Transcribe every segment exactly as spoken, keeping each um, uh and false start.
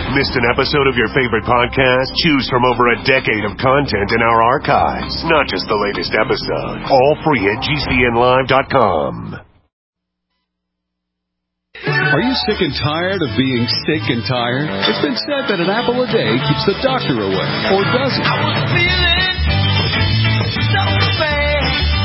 Missed an episode of your favorite podcast? Choose from over a decade of content in our archives, not just the latest episode. All free at G C N live dot com. Are you sick and tired of being sick and tired? It's been said that an apple a day keeps the doctor away, or does it? I was feeling so bad.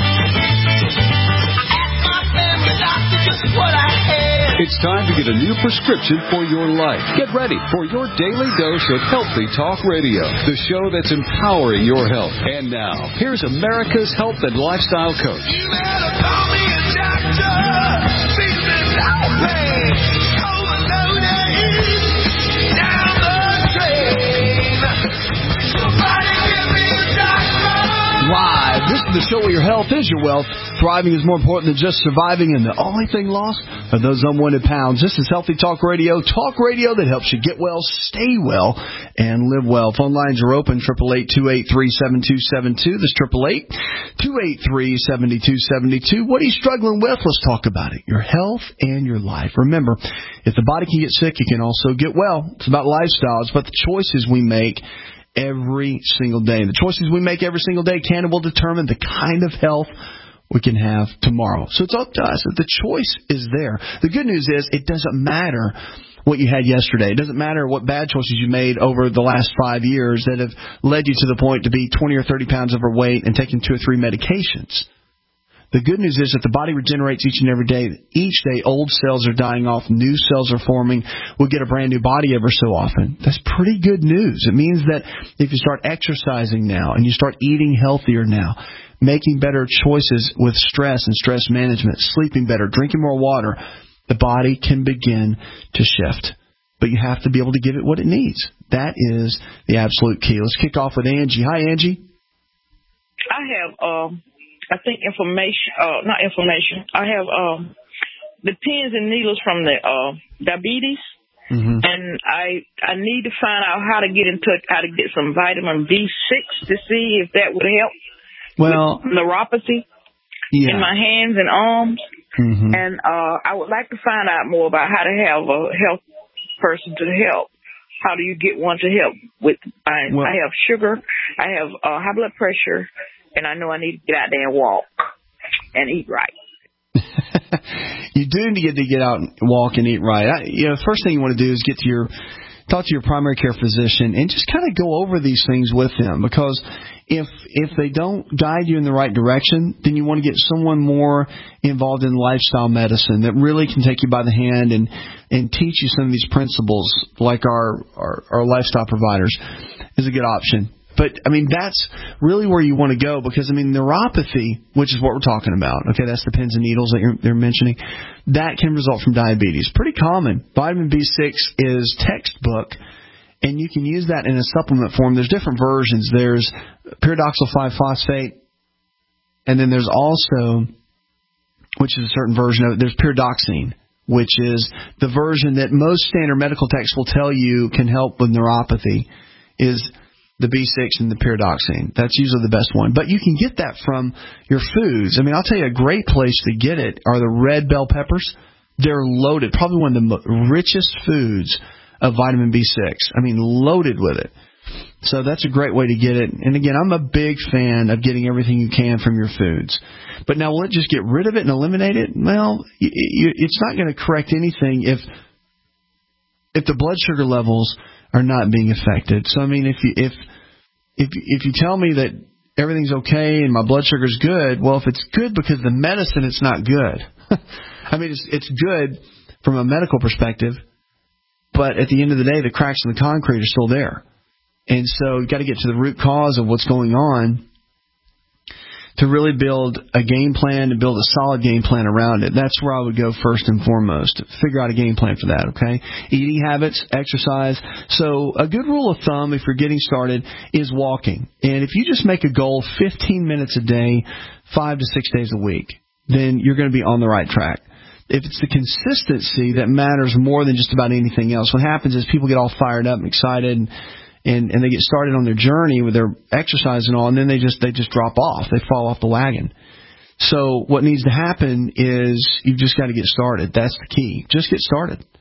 I asked my family doctor just what I had. It's time to get a new prescription for your life. Get ready for your daily dose of Healthy Talk Radio, the show that's empowering your health. And now, here's America's health and lifestyle coach. You better call me a doctor. Feeling so bad. Overloaded. Down the drain. Somebody give me a doctor. Live. This is the show where your health is your wealth. Thriving is more important than just surviving, and the only thing lost are those unwanted pounds. This is Healthy Talk Radio, talk radio that helps you get well, stay well, and live well. Phone lines are open, eight eight eight, two eight three, seven two seven two. That's eight eight eight, two eight three, seven two seven two. What are you struggling with? Let's talk about it. Your health and your life. Remember, if the body can get sick, it can also get well. It's about lifestyle. It's about the choices we make every single day. The choices we make every single day can and will determine the kind of health we can have tomorrow. So it's up to us. The choice is there. The good news is it doesn't matter what you had yesterday. It doesn't matter what bad choices you made over the last five years that have led you to the point to be twenty or thirty pounds overweight and taking two or three medications. The good news is that the body regenerates each and every day. Each day, old cells are dying off, new cells are forming. We'll get a brand new body ever so often. That's pretty good news. It means that if you start exercising now and you start eating healthier now, making better choices with stress and stress management, sleeping better, drinking more water, the body can begin to shift. But you have to be able to give it what it needs. That is the absolute key. Let's kick off with Angie. Hi, Angie. I have, um, I think, information, uh, not information. I have um, the pins and needles from the uh, diabetes, mm-hmm. and I I need to find out how to get in touch, how to get some vitamin B six to see if that would help. Well, with neuropathy yeah. in my hands and arms, mm-hmm. and uh, I would like to find out more about how to have a health person to help. How do you get one to help with? I, well, I have sugar, I have uh, high blood pressure, and I know I need to get out there and walk and eat right. You do need to get to get out and walk and eat right. I, you know, the first thing you want to do is get to your talk to your primary care physician and just kind of go over these things with them, because if if they don't guide you in the right direction, then you want to get someone more involved in lifestyle medicine that really can take you by the hand and, and teach you some of these principles, like our, our, our lifestyle providers is a good option. But, I mean, that's really where you want to go, because, I mean, neuropathy, which is what we're talking about, okay, that's the pins and needles that you're, they're mentioning, that can result from diabetes. Pretty common. Vitamin B six is textbook, and you can use that in a supplement form. There's different versions. There's pyridoxal five phosphate, and then there's also, which is a certain version of it, there's pyridoxine, which is the version that most standard medical texts will tell you can help with neuropathy, is the B six and the pyridoxine. That's usually the best one. But you can get that from your foods. I mean, I'll tell you, a great place to get it are the red bell peppers. They're loaded, probably one of the richest foods of vitamin B six. I mean, loaded with it. So that's a great way to get it. And again, I'm a big fan of getting everything you can from your foods. But now, will it just get rid of it and eliminate it? Well, it's not going to correct anything if if the blood sugar levels are not being affected. So I mean, if you if if if you tell me that everything's okay and my blood sugar's good, well, if it's good because of the medicine, it's not good. I mean, it's it's good from a medical perspective, but at the end of the day, the cracks in the concrete are still there, and so you've got to get to the root cause of what's going on to really build a game plan and build a solid game plan around it. That's where I would go first and foremost. Figure out a game plan for that, okay? Eating habits, exercise. So a good rule of thumb if you're getting started is walking. And if you just make a goal fifteen minutes a day, five to six days a week, then you're going to be on the right track. If it's the consistency that matters more than just about anything else, what happens is people get all fired up and excited and And, and they get started on their journey with their exercise and all, and then they just they just drop off. They fall off the wagon. So what needs to happen is you've just got to get started. That's the key. Just get started.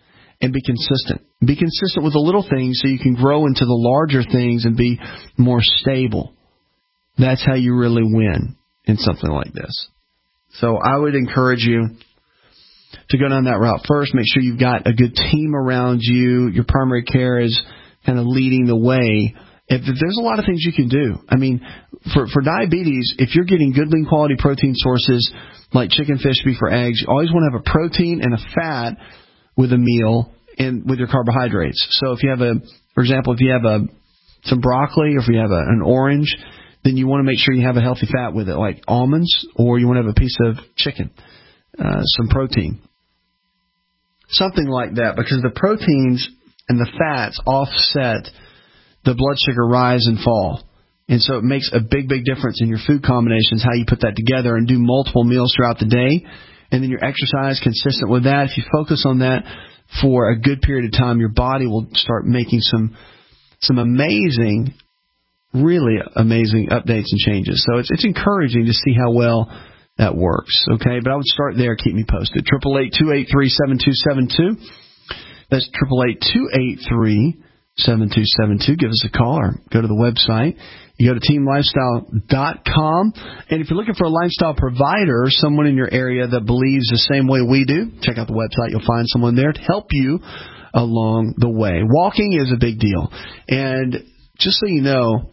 and be consistent. Be consistent with the little things so you can grow into the larger things and be more stable. That's how you really win in something like this. So I would encourage you to go down that route first. Make sure you've got a good team around you. Your primary care is kind of leading the way. If, if there's a lot of things you can do. I mean, for, for diabetes, if you're getting good, lean quality protein sources like chicken, fish, beef, or eggs, you always want to have a protein and a fat with a meal and with your carbohydrates. So if you have a, for example, if you have a some broccoli or if you have a, an orange, then you want to make sure you have a healthy fat with it, like almonds, or you want to have a piece of chicken, uh, some protein. Something like that, because the proteins and the fats offset the blood sugar rise and fall. And so it makes a big, big difference in your food combinations, how you put that together and do multiple meals throughout the day. And then your exercise consistent with that. If you focus on that for a good period of time, your body will start making some some amazing, really amazing updates and changes. So it's it's encouraging to see how well that works. Okay, but I would start there. Keep me posted. Triple eight two eight three seven two seven two. That's triple eight two eight three seven two seven two. Give us a call or go to the website. You go to team lifestyle dot com. And if you're looking for a lifestyle provider, someone in your area that believes the same way we do, check out the website. You'll find someone there to help you along the way. Walking is a big deal. And just so you know,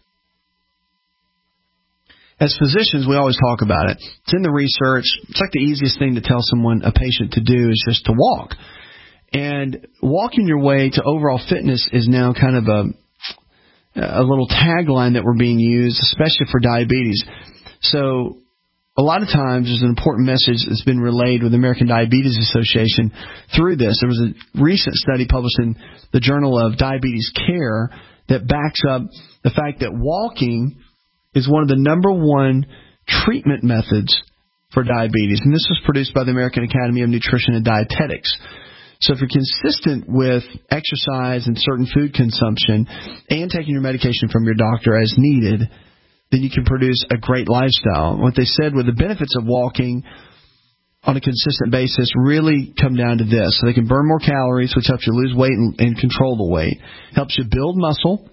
as physicians, we always talk about it. It's in the research. It's like the easiest thing to tell someone, a patient, to do is just to walk. And walking your way to overall fitness is now kind of a a little tagline that we're being used, especially for diabetes. So a lot of times there's an important message that's been relayed with the American Diabetes Association through this. There was a recent study published in the Journal of Diabetes Care that backs up the fact that walking is one of the number one treatment methods for diabetes. And this was produced by the American Academy of Nutrition and Dietetics. So if you're consistent with exercise and certain food consumption and taking your medication from your doctor as needed, then you can produce a great lifestyle. What they said with the benefits of walking on a consistent basis really come down to this. So they can burn more calories, which helps you lose weight and, and control the weight. Helps you build muscle,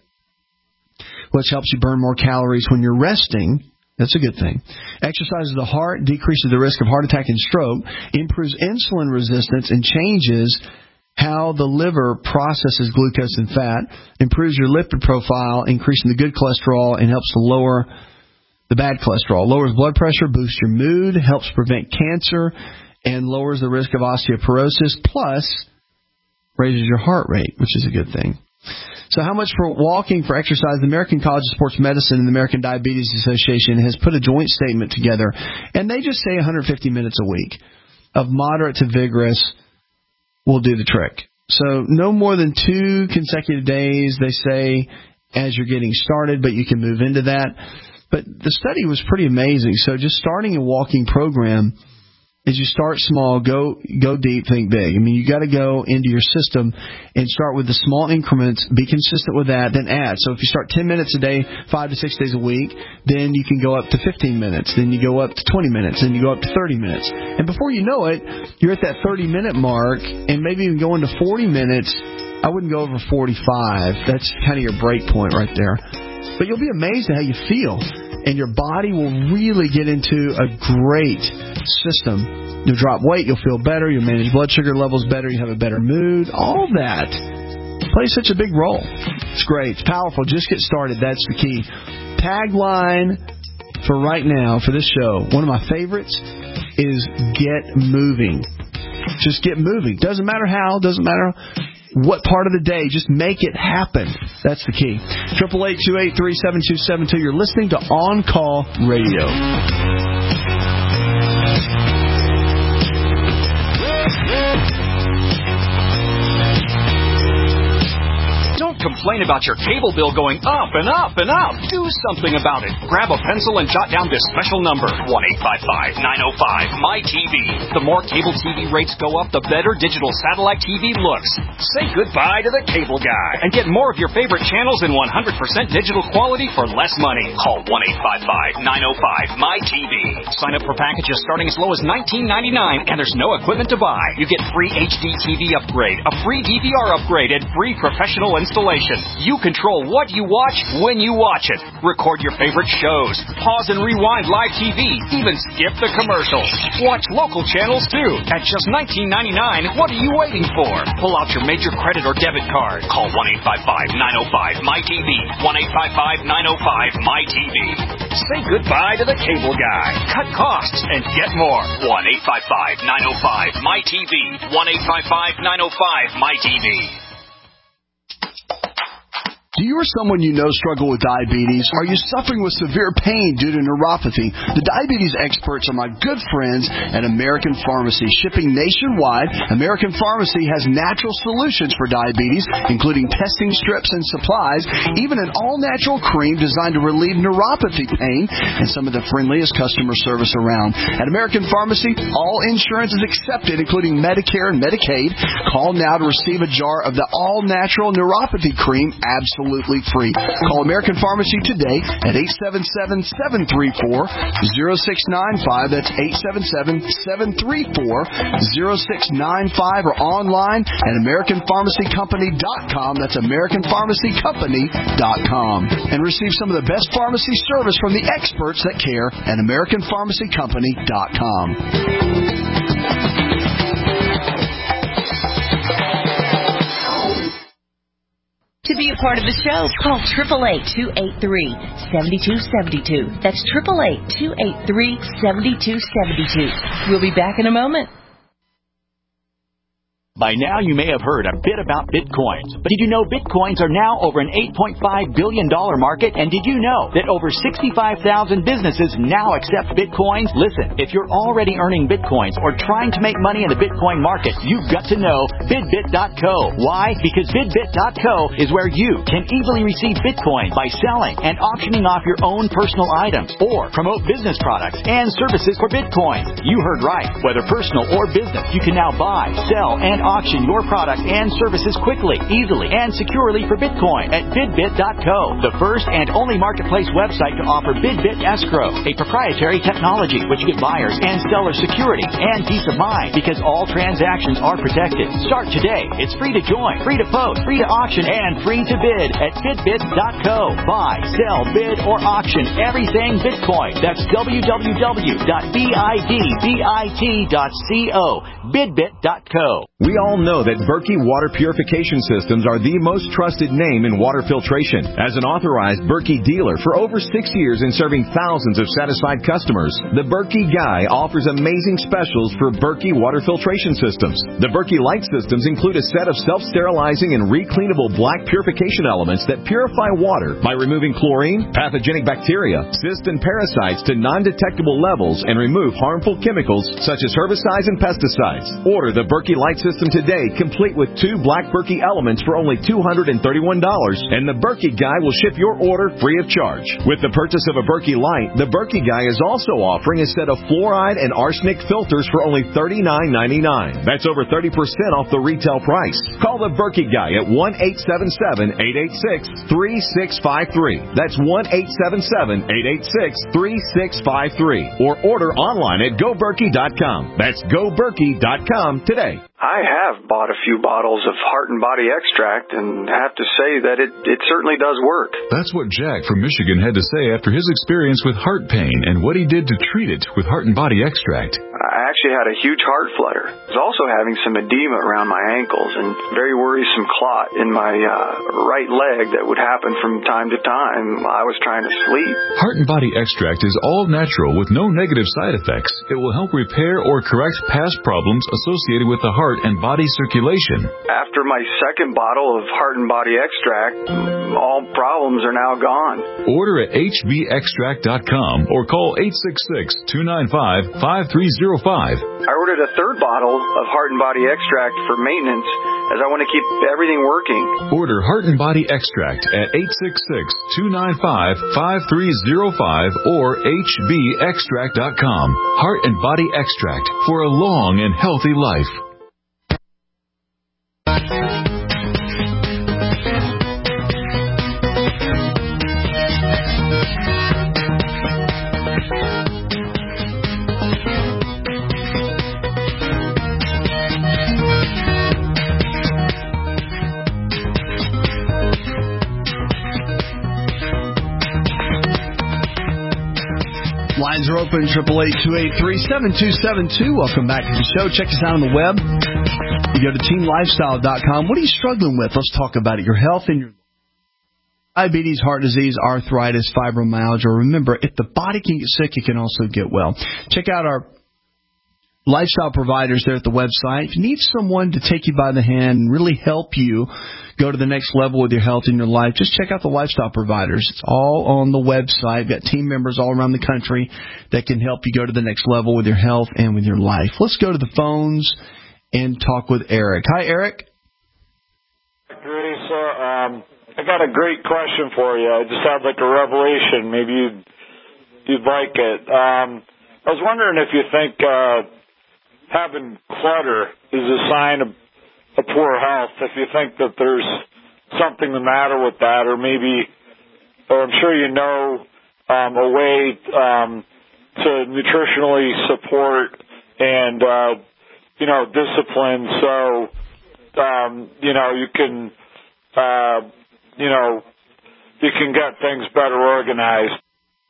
which helps you burn more calories when you're resting. That's a good thing. Exercises the heart, decreases the risk of heart attack and stroke, improves insulin resistance, and changes how the liver processes glucose and fat, improves your lipid profile, increasing the good cholesterol, and helps to lower the bad cholesterol. Lowers blood pressure, boosts your mood, helps prevent cancer, and lowers the risk of osteoporosis, plus raises your heart rate, which is a good thing. So how much for walking, for exercise? The American College of Sports Medicine and the American Diabetes Association has put a joint statement together, and they just say one hundred fifty minutes a week of moderate to vigorous will do the trick. So no more than two consecutive days, they say, as you're getting started, but you can move into that. But the study was pretty amazing. So just starting a walking program, as you start small, go go deep, think big. I mean, you got to go into your system and start with the small increments, be consistent with that, then add. So if you start ten minutes a day, five to six days a week, then you can go up to fifteen minutes, then you go up to twenty minutes, then you go up to thirty minutes. And before you know it, you're at that thirty-minute mark, and maybe even go into forty minutes. I wouldn't go over forty-five. That's kind of your break point right there. But you'll be amazed at how you feel. And your body will really get into a great system. You'll drop weight, you'll feel better, you'll manage blood sugar levels better, you have a better mood. All that plays such a big role. It's great. It's powerful. Just get started. That's the key. Tagline for right now for this show, one of my favorites, is get moving. Just get moving. Doesn't matter how, doesn't matter what part of the day, just make it happen. That's the key. Triple eight two eight three seven two seven two. You're listening to On Call Radio. complain about your cable bill going up and up and up. Do something about it. Grab a pencil and jot down this special number, one eight five five, nine oh five, M Y T V. The more cable T V rates go up, the better digital satellite T V looks. Say goodbye to the cable guy and get more of your favorite channels in one hundred percent digital quality for less money. Call one eight five five, nine oh five, M Y T V. Sign up for packages starting as low as nineteen ninety-nine, and there's no equipment to buy. You get free H D T V upgrade, a free D V R upgrade, and free professional installation. You control what you watch when you watch it. Record your favorite shows. Pause and rewind live T V. Even skip the commercials. Watch local channels too. At just nineteen ninety-nine, what are you waiting for? Pull out your major credit or debit card. Call one eight five five, nine oh five, M Y T V. one eight five five, nine oh five, M Y T V. Say goodbye to the cable guy. Cut costs and get more. one eight five five, nine oh five, M Y T V. one eight five five, nine oh five, M Y T V. Do you or someone you know struggle with diabetes? Are you suffering with severe pain due to neuropathy? The diabetes experts are my good friends at American Pharmacy. Shipping nationwide, American Pharmacy has natural solutions for diabetes, including testing strips and supplies, even an all-natural cream designed to relieve neuropathy pain, and some of the friendliest customer service around. At American Pharmacy, all insurance is accepted, including Medicare and Medicaid. Call now to receive a jar of the all-natural neuropathy cream absolutely Absolutely free. Call American Pharmacy today at eight seven seven, seven three four, zero six nine five. That's eight seven seven, seven three four, zero six nine five, or online at American Pharmacy Company dot com. That's American Pharmacy Company dot com. And receive some of the best pharmacy service from the experts that care at American Pharmacy Company dot com. To be a part of the show, call eight eight eight, two eight three, seven two seven two. That's eight eight eight, two eight three, seven two seven two. We'll be back in a moment. By now, you may have heard a bit about Bitcoins. But did you know Bitcoins are now over an eight point five billion dollars market? And did you know that over sixty-five thousand businesses now accept Bitcoins? Listen, if you're already earning Bitcoins or trying to make money in the Bitcoin market, you've got to know Bidbit dot co. Why? Because Bidbit dot co is where you can easily receive Bitcoin by selling and auctioning off your own personal items or promote business products and services for Bitcoin. You heard right. Whether personal or business, you can now buy, sell, and auction your product and services quickly, easily, and securely for Bitcoin at Bidbit dot co, the first and only marketplace website to offer Bidbit Escrow, a proprietary technology which gives buyers and sellers security and peace of mind because all transactions are protected. Start today. It's free to join, free to post, free to auction, and free to bid at Bidbit dot co. Buy, sell, bid, or auction everything Bitcoin. That's w w w dot bidbit dot co. Bidbit dot co. We all know that Berkey Water Purification Systems are the most trusted name in water filtration. As an authorized Berkey dealer for over six years and serving thousands of satisfied customers, the Berkey Guy offers amazing specials for Berkey Water Filtration Systems. The Berkey Light Systems include a set of self-sterilizing and recleanable black purification elements that purify water by removing chlorine, pathogenic bacteria, cysts, and parasites to non-detectable levels and remove harmful chemicals such as herbicides and pesticides. Order the Berkey Light System today, complete with two black Berkey elements for only two hundred thirty-one dollars, and the Berkey Guy will ship your order free of charge. With the purchase of a Berkey Light, the Berkey Guy is also offering a set of fluoride and arsenic filters for only thirty-nine ninety-nine. That's over thirty percent off the retail price. Call the Berkey Guy at one eight seven seven, eight eight six, three six five three. That's one eight seven seven, eight eight six, three six five three. Or order online at go berkey dot com. That's go berkey dot com today. I have bought a few bottles of Heart and Body Extract and have to say that it, it certainly does work. That's what Jack from Michigan had to say after his experience with heart pain and what he did to treat it with Heart and Body Extract. I actually had a huge heart flutter. I was also having some edema around my ankles and very worrisome clot in my uh, right leg that would happen from time to time while I was trying to sleep. Heart and Body Extract is all natural with no negative side effects. It will help repair or correct past problems associated with the heart heart and body circulation. After my second bottle of Heart and Body Extract, all problems are now gone. Order at H B extract dot com or call eight six six, two nine five, five three zero five. I ordered a third bottle of Heart and Body Extract for maintenance, as I want to keep everything working. Order Heart and Body Extract at eight six six, two nine five, five three zero five or H B extract dot com. Heart and Body Extract for a long and healthy life. Lines are open, eight eight eight, two eight three, seven two seven two. Welcome back to the show. Check us out on the web. You go to team lifestyle dot com. What are you struggling with? Let's talk about it. Your health and your diabetes, heart disease, arthritis, fibromyalgia. Remember, if the body can get sick, it can also get well. Check out our lifestyle providers there at the website. If you need someone to take you by the hand and really help you go to the next level with your health in your life, just check out the lifestyle providers. It's all on the website. We've got team members all around the country that can help you go to the next level with your health and with your life. Let's go to the phones and talk with Eric. Hi, Eric. Rudy, so um, I got a great question for you. I just had like a revelation. Maybe you'd, you'd like it. Um, I was wondering if you think uh, having clutter is a sign of a poor health, if you think that there's something the matter with that, or maybe, or I'm sure you know um, a way um, to nutritionally support and, uh, you know, discipline so, um, you know, you can, uh, you know, you can get things better organized.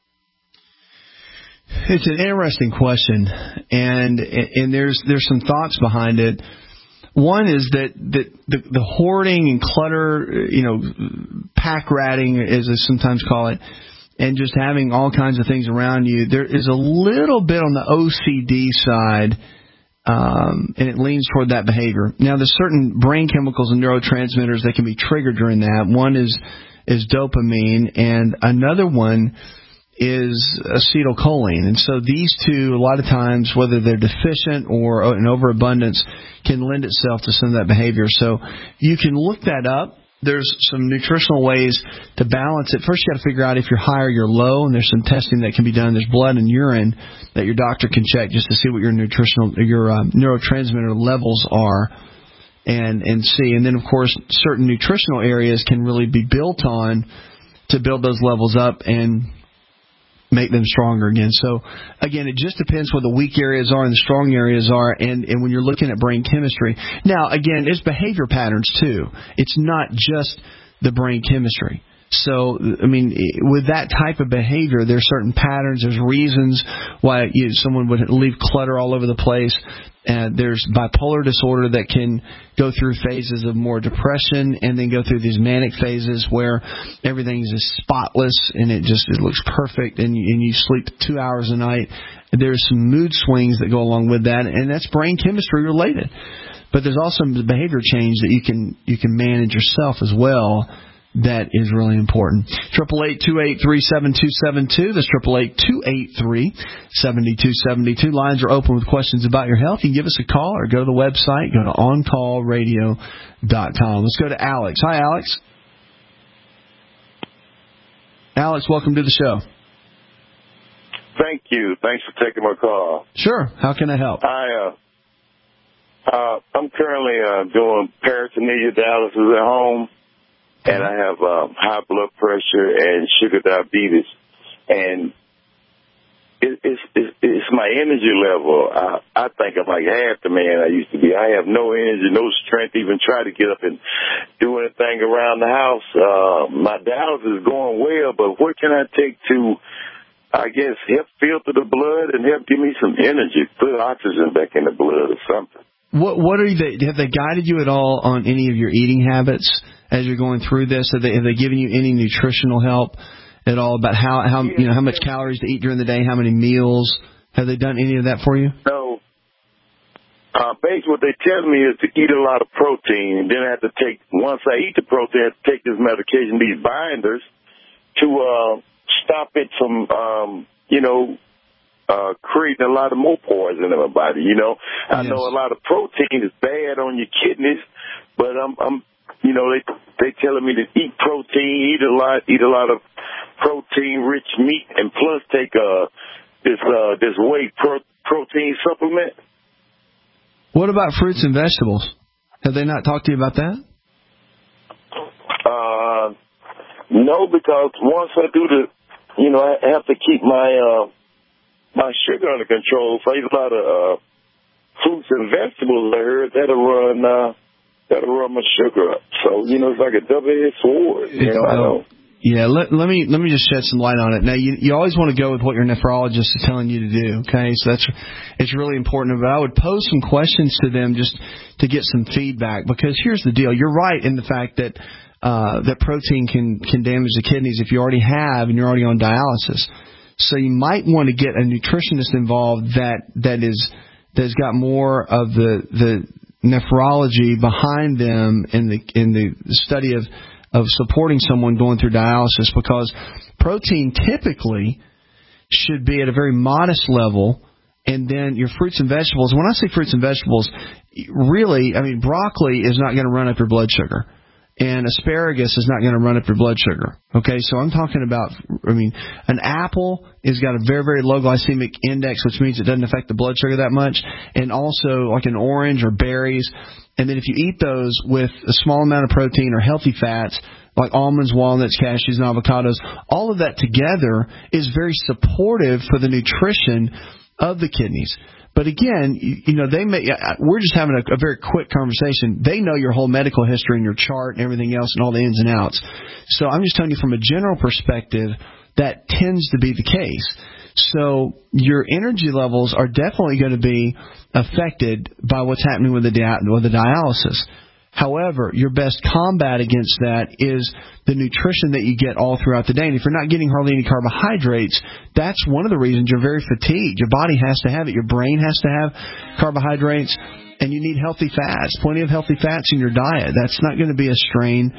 It's an interesting question, and and there's there's some thoughts behind it. One is that, that the, the hoarding and clutter, you know, pack ratting, as I sometimes call it, and just having all kinds of things around you, there is a little bit on the O C D side, um, and it leans toward that behavior. Now, there's certain brain chemicals and neurotransmitters that can be triggered during that. One is is dopamine, and another one is acetylcholine. And so these two, a lot of times, whether they're deficient or an overabundance, can lend itself to some of that behavior. So you can look that up. There's some nutritional ways to balance it. First, you got to figure out if you're high or you're low, and there's some testing that can be done. There's blood and urine that your doctor can check just to see what your nutritional, your uh, neurotransmitter levels are, and and see. And then, of course, certain nutritional areas can really be built on to build those levels up and make them stronger again. So, again, it just depends what the weak areas are and the strong areas are, and, and when you're looking at brain chemistry. Now, again, it's behavior patterns, too. It's not just the brain chemistry. So, I mean, with that type of behavior, there's certain patterns, there's reasons why you, someone would leave clutter all over the place. Uh, there's bipolar disorder that can go through phases of more depression and then go through these manic phases where everything is spotless and it just it looks perfect, and you, and you sleep two hours a night. There's some mood swings that go along with that, and that's brain chemistry related. But there's also the behavior change that you can you can manage yourself as well. That is really important. Triple eight two eight three seven two seven two. That's triple eight two eight three seven two seven two. Lines are open with questions about your health. You can give us a call or go to the website. Go to on call radio dot com. Let's go to Alex. Hi, Alex. Alex, welcome to the show. Thank you. Thanks for taking my call. Sure. How can I help? I uh, uh, I'm currently uh, doing peritoneal dialysis at home. And I have um, high blood pressure and sugar diabetes, and it, it's, it's it's my energy level. I, I think I'm like half the man I used to be. I have no energy, no strength, even try to get up and do anything around the house. Uh, my dialysis is going well, but what can I take to, I guess, help filter the blood and help give me some energy, put oxygen back in the blood or something? What what are they? Have they guided you at all on any of your eating habits as you're going through this? Have they, have they given you any nutritional help at all about how how you know how much calories to eat during the day, how many meals? Have they done any of that for you? No, Uh, basically, what they tell me is to eat a lot of protein, and then I have to take, once I eat the protein, I have to take this medication, these binders, to uh, stop it from, um, you know, uh, creating a lot of more poison in my body, you know. I yes. know a lot of protein is bad on your kidneys, but I'm, I'm you know, they they telling me to eat protein, eat a lot, eat a lot of protein-rich meat, and plus take uh, this uh, this whey pro- protein supplement. What about fruits and vegetables? Have they not talked to you about that? Uh, no, because once I do the, you know, I have to keep my uh, my sugar under control. If I eat a lot of uh, fruits and vegetables, I heard that'll run uh, that'll run my sugar up. So you know, it's like a double-edged sword. You know, I know. Yeah, let, let me let me just shed some light on it. Now, you you always want to go with what your nephrologist is telling you to do. Okay, so that's it's really important. But I would pose some questions to them just to get some feedback, because here's the deal: you're right in the fact that uh, that protein can can damage the kidneys if you already have and you're already on dialysis. So you might want to get a nutritionist involved that that is that's got more of the the nephrology behind them in the in the study of. of supporting someone going through dialysis, because protein typically should be at a very modest level, and then your fruits and vegetables. When I say fruits and vegetables, really, I mean, broccoli is not going to run up your blood sugar, and asparagus is not going to run up your blood sugar. Okay, so I'm talking about, I mean, an apple has got a very, very low glycemic index, which means it doesn't affect the blood sugar that much, and also like an orange or berries. And then if you eat those with a small amount of protein or healthy fats, like almonds, walnuts, cashews, and avocados, all of that together is very supportive for the nutrition of the kidneys. But again, you, you know, they may, we're just having a, a very quick conversation. They know your whole medical history and your chart and everything else and all the ins and outs. So I'm just telling you from a general perspective, that tends to be the case. So your energy levels are definitely going to be affected by what's happening with the di- with the dialysis. However, your best combat against that is the nutrition that you get all throughout the day. And if you're not getting hardly any carbohydrates, that's one of the reasons you're very fatigued. Your body has to have it. Your brain has to have carbohydrates. And you need healthy fats, plenty of healthy fats in your diet. That's not going to be a strain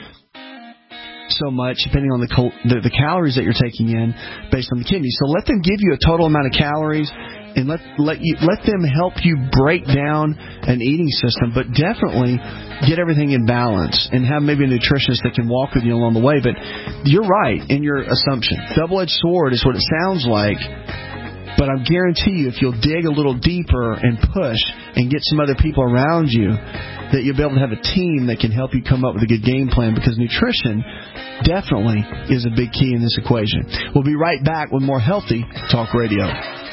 so much, depending on the, cal- the the calories that you're taking in based on the kidneys. So let them give you a total amount of calories, and let let you let them help you break down an eating system. But definitely get everything in balance, and have maybe a nutritionist that can walk with you along the way. But you're right in your assumption. Double-edged sword is what it sounds like. But I guarantee you, if you'll dig a little deeper and push and get some other people around you, that you'll be able to have a team that can help you come up with a good game plan, because nutrition definitely is a big key in this equation. We'll be right back with more Healthy Talk Radio.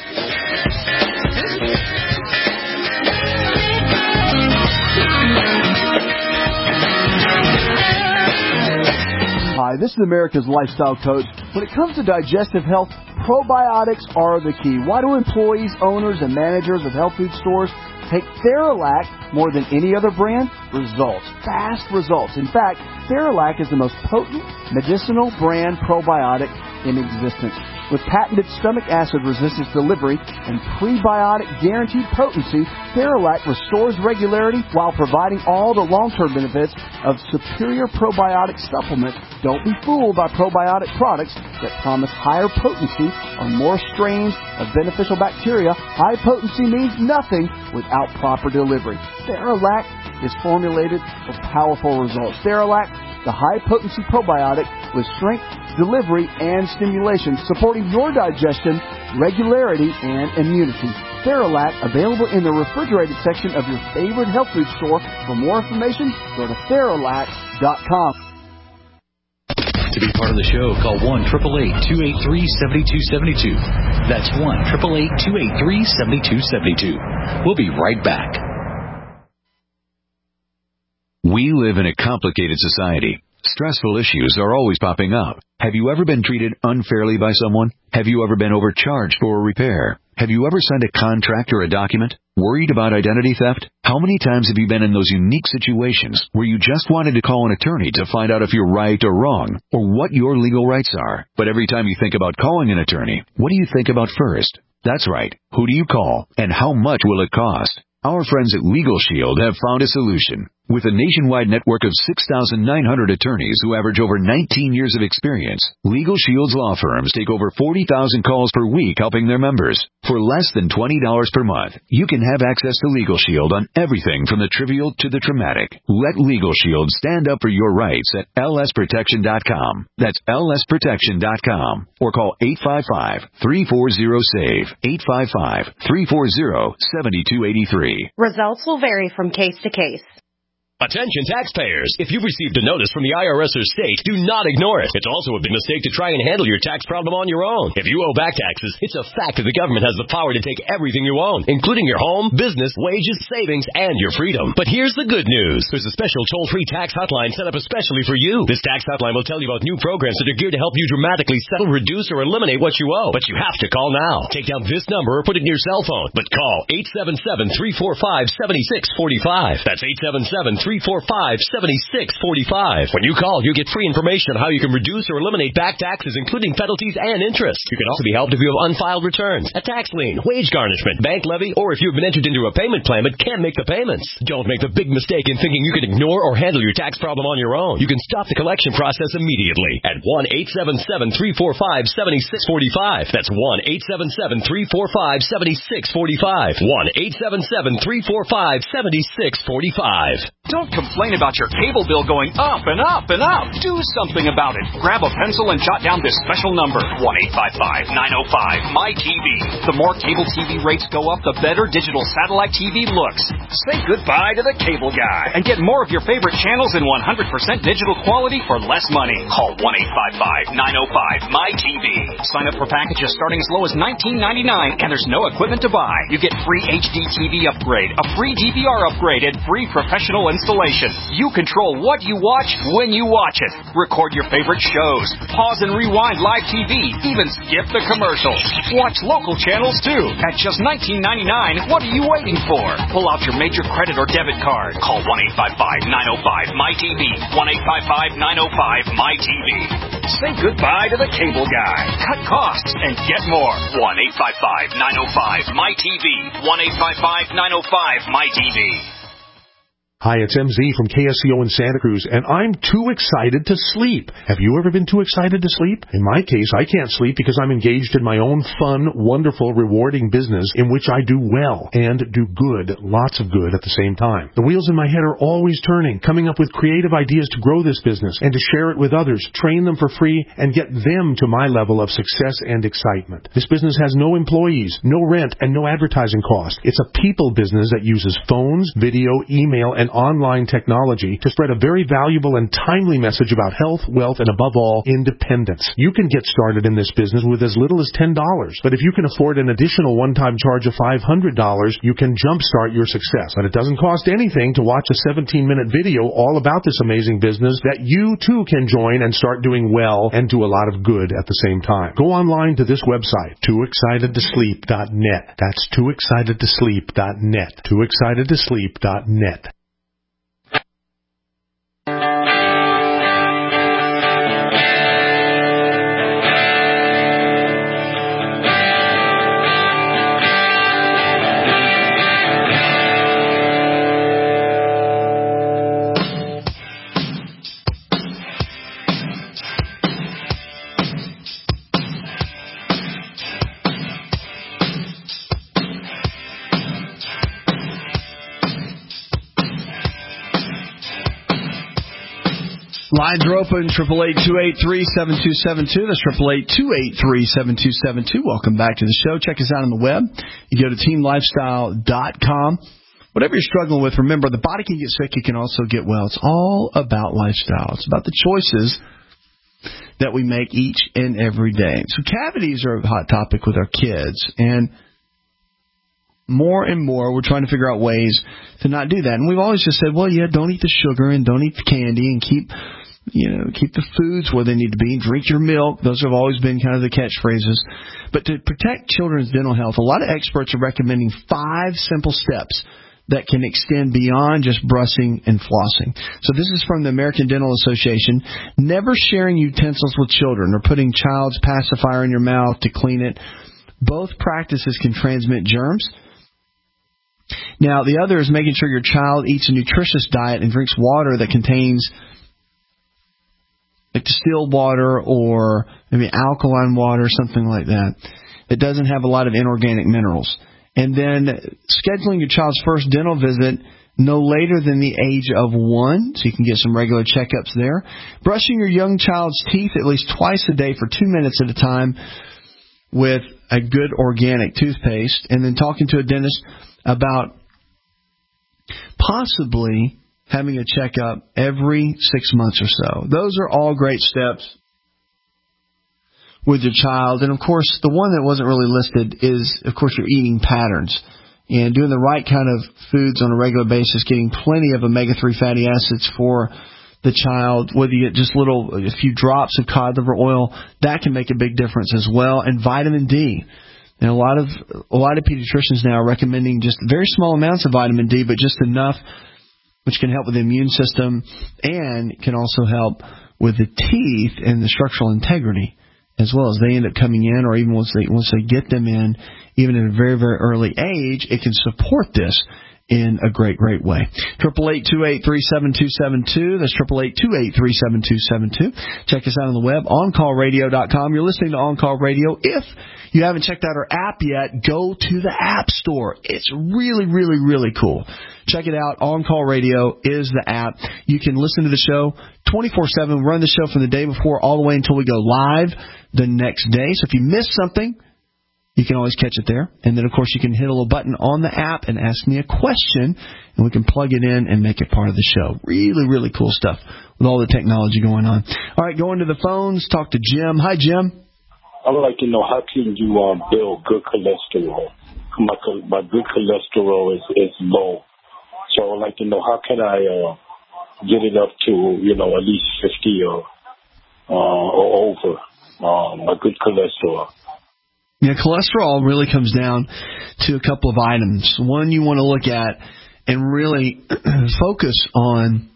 Hi, this is America's Lifestyle Coach. When it comes to digestive health, probiotics are the key. Why do employees, owners, and managers of health food stores take Theralac more than any other brand? Results. Fast results. In fact, Theralac is the most potent medicinal brand probiotic in existence. With patented stomach acid resistance delivery and prebiotic guaranteed potency, Theralac restores regularity while providing all the long-term benefits of superior probiotic supplements. Don't be fooled by probiotic products that promise higher potency or more strains of beneficial bacteria. High potency means nothing without proper delivery. Theralac is formulated for powerful results. Theralac, the high-potency probiotic with strength, delivery, and stimulation, supporting your digestion, regularity, and immunity. Theralac, available in the refrigerated section of your favorite health food store. For more information, go to Theralac dot com. To be part of the show, call one eight eight eight, two eight three, seven two seven two. That's one eight eight eight, two eight three, seven two seven two. We'll be right back. We live in a complicated society. Stressful issues are always popping up. Have you ever been treated unfairly by someone? Have you ever been overcharged for a repair? Have you ever signed a contract or a document? Worried about identity theft? How many times have you been in those unique situations where you just wanted to call an attorney to find out if you're right or wrong, or what your legal rights are? But every time you think about calling an attorney, what do you think about first? That's right. Who do you call, and how much will it cost? Our friends at Legal Shield have found a solution. With a nationwide network of six thousand nine hundred attorneys who average over nineteen years of experience, Legal Shield's law firms take over forty thousand calls per week helping their members. For less than twenty dollars per month, you can have access to Legal Shield on everything from the trivial to the traumatic. Let Legal Shield stand up for your rights at L S protection dot com. That's L S protection dot com. Or call eight five five, three four zero, SAVE, eight five five, three four zero, seven two eight three. Results will vary from case to case. Attention taxpayers! If you've received a notice from the I R S or state, do not ignore it. It's also a big mistake to try and handle your tax problem on your own. If you owe back taxes, it's a fact that the government has the power to take everything you own, including your home, business, wages, savings, and your freedom. But here's the good news. There's a special toll-free tax hotline set up especially for you. This tax hotline will tell you about new programs that are geared to help you dramatically settle, reduce, or eliminate what you owe. But you have to call now. Take down this number or put it in your cell phone. But call eight seven seven, three four five, seven six four five. That's eight seven seven, three four five, seven six four five. When you call, you get free information on how you can reduce or eliminate back taxes, including penalties and interest. You can also be helped if you have unfiled returns, a tax lien, wage garnishment, bank levy, or if you've been entered into a payment plan but can't make the payments. Don't make the big mistake in thinking you can ignore or handle your tax problem on your own. You can stop the collection process immediately at one eight seven seven, three four five, seven six four five. That's one eight seven seven, three four five, seven six four five. one eight seven seven, three four five, seven six four five. Don't complain about your cable bill going up and up and up. Do something about it. Grab a pencil and jot down this special number, one eight five five, nine oh five, M Y T V. The more cable T V rates go up, the better digital satellite T V looks. Say goodbye to the cable guy and get more of your favorite channels in one hundred percent digital quality for less money. Call one eight five five, nine oh five, M Y T V. Sign up for packages starting as low as nineteen ninety-nine, and there's no equipment to buy. You get free H D T V upgrade, a free D V R upgrade, and free professional installation. You control what you watch when you watch it. Record your favorite shows. Pause and rewind live T V. Even skip the commercials. Watch local channels too. At just nineteen ninety-nine, what are you waiting for? Pull out your major credit or debit card. Call one eight five five, nine oh five, M Y T V. one eight five five, nine oh five, M Y T V. Say goodbye to the cable guy. Cut costs and get more. one eight five five, nine oh five, M Y T V. one eight five five, nine oh five, M Y T V. Hi, it's M Z from K S C O in Santa Cruz, and I'm too excited to sleep. Have you ever been too excited to sleep? In my case, I can't sleep because I'm engaged in my own fun, wonderful, rewarding business in which I do well and do good, lots of good at the same time. The wheels in my head are always turning, coming up with creative ideas to grow this business and to share it with others, train them for free, and get them to my level of success and excitement. This business has no employees, no rent, and no advertising cost. It's a people business that uses phones, video, email, and online technology to spread a very valuable and timely message about health, wealth, and above all, independence. You can get started in this business with as little as ten dollars, but if you can afford an additional one-time charge of five hundred dollars, you can jumpstart your success. But it doesn't cost anything to watch a seventeen-minute video all about this amazing business that you too can join and start doing well and do a lot of good at the same time. Go online to this website, too excited to sleep dot net. That's too excited to sleep dot net. too excited to sleep dot net. Lines are open, triple eight, two eight three, seven two seven two. That's triple eight, two eight three, seven two seven two. Welcome back to the show. Check us out on the web. You go to team lifestyle dot com. Whatever you're struggling with, remember, the body can get sick. You can also get well. It's all about lifestyle. It's about the choices that we make each and every day. So cavities are a hot topic with our kids, and more and more, we're trying to figure out ways to not do that. And we've always just said, well, yeah, don't eat the sugar and don't eat the candy and keep, you know, keep the foods where they need to be. Drink your milk. Those have always been kind of the catchphrases. But to protect children's dental health, a lot of experts are recommending five simple steps that can extend beyond just brushing and flossing. So this is from the American Dental Association. Never sharing utensils with children or putting child's pacifier in your mouth to clean it. Both practices can transmit germs. Now, the other is making sure your child eats a nutritious diet and drinks water that contains like distilled water or maybe alkaline water, something like that. It doesn't have a lot of inorganic minerals. And then scheduling your child's first dental visit no later than the age of one, so you can get some regular checkups there. Brushing your young child's teeth at least twice a day for two minutes at a time with a good organic toothpaste. And then talking to a dentist about possibly having a checkup every six months or so. Those are all great steps with your child. And, of course, the one that wasn't really listed is, of course, your eating patterns. And doing the right kind of foods on a regular basis, getting plenty of omega three fatty acids for the child, whether you get just little, a few drops of cod liver oil, that can make a big difference as well. And vitamin D. And a lot of a lot of pediatricians now are recommending just very small amounts of vitamin D, but just enough, which can help with the immune system and can also help with the teeth and the structural integrity as well, as they end up coming in, or even once they once they get them in, even at a very, very early age, it can support this in a great, great way. Triple eight two eight three seven two seven two. That's triple eight two eight three seven two seven two. Check us out on the web, on call radio dot com. You're listening to On Call Radio. If you haven't checked out our app yet, go to the App Store. It's really, really, really cool. Check it out. On Call Radio is the app. You can listen to the show twenty-four seven. Run the show from the day before all the way until we go live the next day. So if you miss something, you can always catch it there. And then, of course, you can hit a little button on the app and ask me a question, and we can plug it in and make it part of the show. Really, really cool stuff with all the technology going on. All right, going to the phones, talk to Jim. Hi, Jim. I would like to know, how can you uh, build good cholesterol? My, my good cholesterol is, is low. So I would like to know, how can I uh, get it up to, you know, at least fifty or, uh, or over, uh, my good cholesterol? Yeah, cholesterol really comes down to a couple of items. One you want to look at and really focus on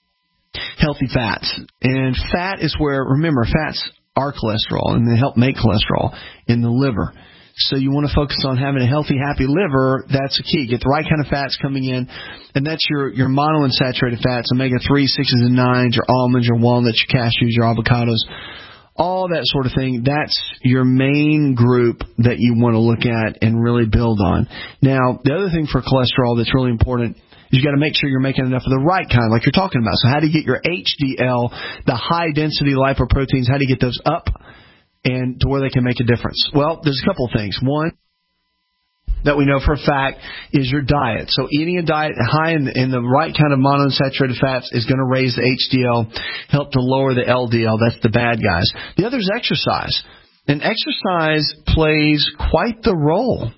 healthy fats. And fat is where, remember, fats are cholesterol, and they help make cholesterol in the liver. So you want to focus on having a healthy, happy liver. That's the key. Get the right kind of fats coming in, and that's your, your monounsaturated fats, omega three, sixes, and nines, your almonds, your walnuts, your cashews, your avocados, all that sort of thing. That's your main group that you want to look at and really build on. Now, the other thing for cholesterol that's really important is you got to make sure you're making enough of the right kind, like you're talking about. So how do you get your H D L, the high-density lipoproteins, how do you get those up and to where they can make a difference? Well, there's a couple of things. One that we know for a fact is your diet. So eating a diet high in the, in the right kind of monounsaturated fats is going to raise the H D L, help to lower the L D L. That's the bad guys. The other is exercise. And exercise plays quite the role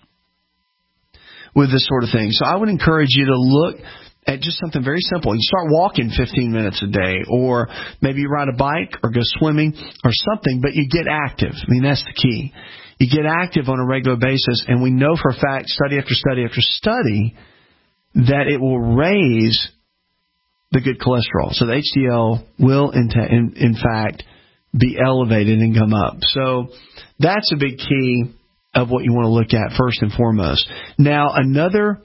with this sort of thing. So I would encourage you to look at just something very simple. You start walking fifteen minutes a day, or maybe you ride a bike or go swimming or something, but you get active. I mean, that's the key. You get active on a regular basis, and we know for a fact, study after study after study, that it will raise the good cholesterol. So the H D L will, in, in, in fact, be elevated and come up. So that's a big key of what you want to look at first and foremost. Now, another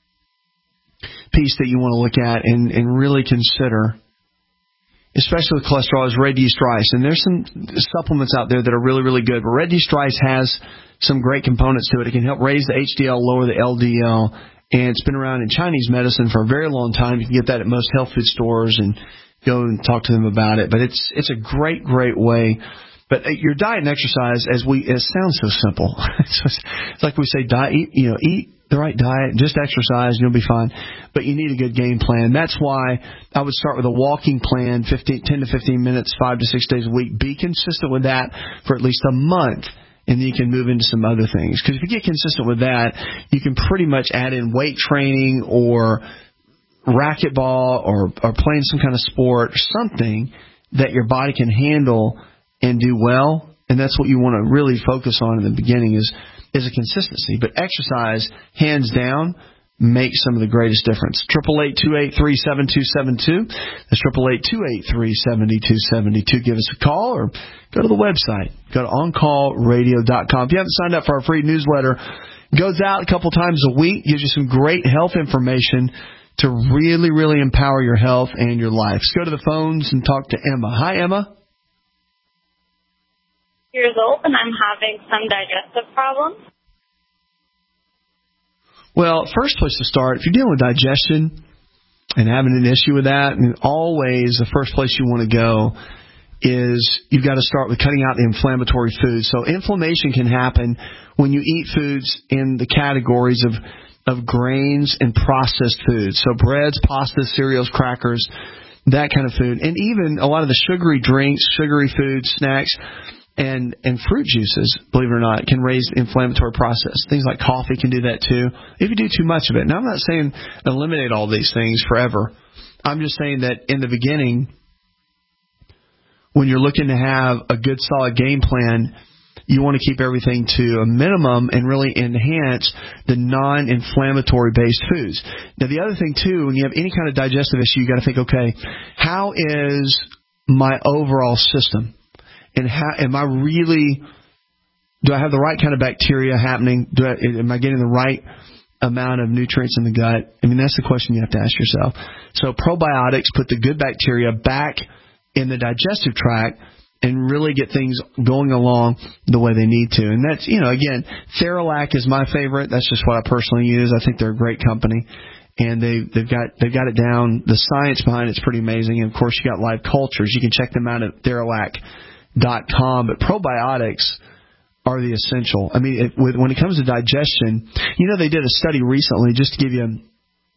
piece that you want to look at and, and really consider, especially with cholesterol, is red yeast rice. And there's some supplements out there that are really, really good. But red yeast rice has some great components to it. It can help raise the H D L, lower the L D L. And it's been around in Chinese medicine for a very long time. You can get that at most health food stores and go and talk to them about it. But it's it's a great, great way. But your diet and exercise, as we, it sounds so simple. It's like we say, diet, eat, you know, eat the right diet, just exercise, and you'll be fine. But you need a good game plan. That's why I would start with a walking plan, fifteen, ten to fifteen minutes, five to six days a week. Be consistent with that for at least a month, and then you can move into some other things. Because if you get consistent with that, you can pretty much add in weight training or racquetball or, or playing some kind of sport or something that your body can handle and do well. And that's what you want to really focus on in the beginning is, is a consistency. But exercise, hands down, makes some of the greatest difference. triple eight two eight three seven two seven two. That's triple eight two eight three seven two seven two. Give us a call or go to the website. Go to on call radio dot com. If you haven't signed up for our free newsletter, Goes out a couple times a week, gives you some great health information to really, really empower your health and your life. Let's go to the phones and talk to Emma. Hi, Emma. Years old, and I'm having some digestive problems. Well, first place to start, if you're dealing with digestion and having an issue with that, and always the first place you want to go is you've got to start with cutting out the inflammatory foods. So inflammation can happen when you eat foods in the categories of of grains and processed foods. So breads, pastas, cereals, crackers, that kind of food. And even a lot of the sugary drinks, sugary foods, snacks, and, and fruit juices, believe it or not, can raise the inflammatory process. Things like coffee can do that too, if you do too much of it. Now, I'm not saying eliminate all these things forever. I'm just saying that in the beginning, when you're looking to have a good, solid game plan, you want to keep everything to a minimum and really enhance the non-inflammatory based foods. Now, the other thing, too, when you have any kind of digestive issue, you got to think, okay, how is my overall system? And how am I really, do I have the right kind of bacteria happening? Do I, am I getting the right amount of nutrients in the gut? I mean, that's the question you have to ask yourself. So probiotics put the good bacteria back in the digestive tract and really get things going along the way they need to. And that's, you know, again, Theralac is my favorite. That's just what I personally use. I think they're a great company. And they, they've got they've got it down. The science behind it's pretty amazing. And, of course, you got Live Cultures. You can check them out at Theralac dot com. But probiotics are the essential. I mean, it, with, when it comes to digestion, you know, they did a study recently, just to give you an,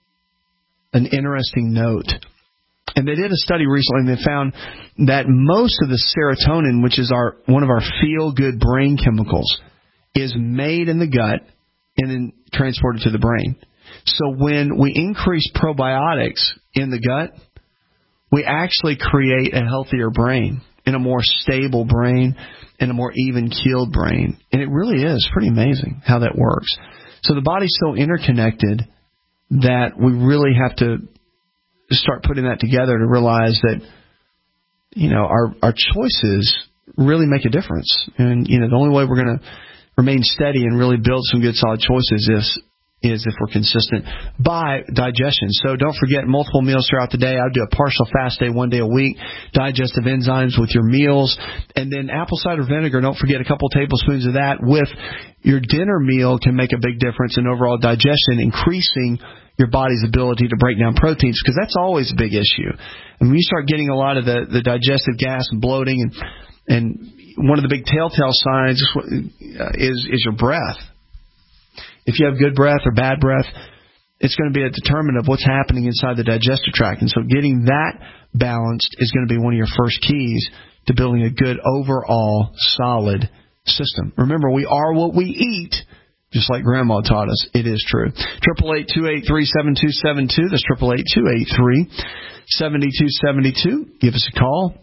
an interesting note. And they did a study recently, and they found that most of the serotonin, which is our one of our feel-good brain chemicals, is made in the gut and then transported to the brain. So when we increase probiotics in the gut, we actually create a healthier brain and a more stable brain and a more even-keeled brain. And it really is pretty amazing how that works. So the body's so interconnected that we really have to start putting that together to realize that, you know, our, our choices really make a difference. And, you know, the only way we're going to remain steady and really build some good, solid choices is, is if we're consistent by digestion. So don't forget multiple meals throughout the day. I do a partial fast day one day a week, digestive enzymes with your meals, and then apple cider vinegar. Don't forget a couple tablespoons of that with your dinner meal can make a big difference in overall digestion, increasing your body's ability to break down proteins, because that's always a big issue. And when you start getting a lot of the, the digestive gas and bloating, and and one of the big telltale signs is is your breath. If you have good breath or bad breath, it's going to be a determinant of what's happening inside the digestive tract. And so getting that balanced is going to be one of your first keys to building a good overall solid system. Remember, we are what we eat. Just like Grandma taught us, it is true. Triple eight two eight three seven two seven two. That's triple eight two eight three seventy two seventy two. Give us a call,